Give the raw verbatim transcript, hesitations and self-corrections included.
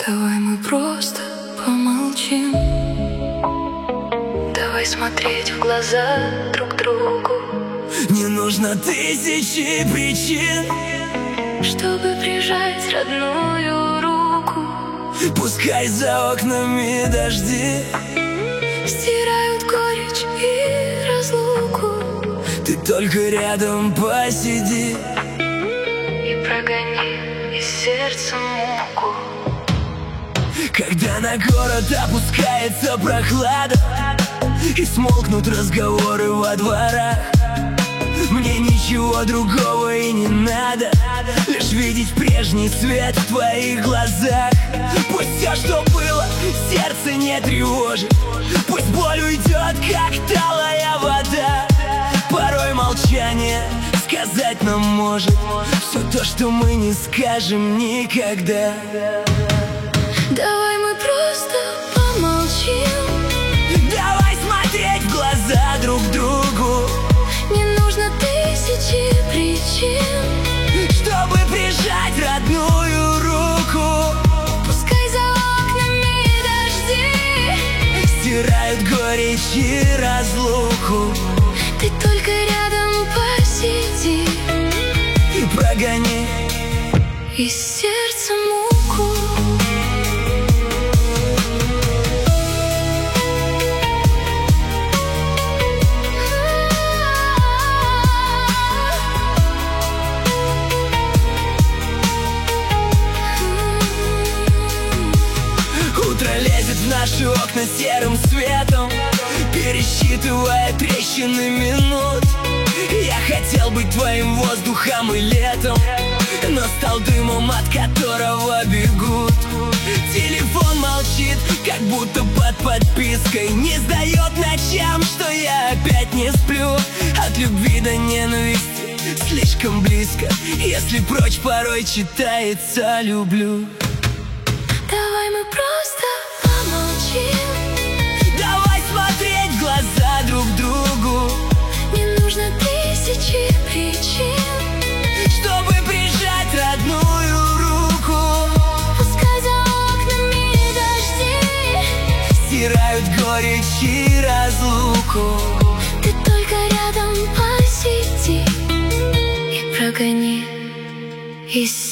Давай мы просто помолчим. Давай смотреть в глаза друг другу. Не нужно тысячи причин, чтобы прижать родную руку. Пускай за окнами дожди стирают горечь и разлуку. Ты только рядом посиди и прогони из сердца муку. Когда на город опускается прохлада и смолкнут разговоры во дворах, мне ничего другого и не надо, лишь видеть прежний свет в твоих глазах. Пусть все, что было, сердце не тревожит. Пусть боль уйдет, как талая вода. Порой молчание сказать нам может все то, что мы не скажем никогда. Давай мы просто помолчим. Давай смотреть в глаза друг другу. Не нужно тысячи причин, чтобы прижать родную руку. Пускай за окнами дожди стирают горечь и разлуку. Ты только рядом посиди и прогони из сердца муку. Утро лезет в наши окна серым светом, пересчитывая трещины минут. Я хотел быть твоим воздухом и летом, но стал дымом, от которого бегут. Телефон молчит, как будто под подпиской, не сдает ночам, что я опять не сплю. От любви до ненависти слишком близко, если прочь порой читается «люблю». Давай мы просто помолчим. Давай смотреть в глаза друг другу. Не нужно тысячи причин, чтобы прижать родную руку. Пускай за окнами дожди стирают горечь и разлуку. Ты только рядом посиди и прогони из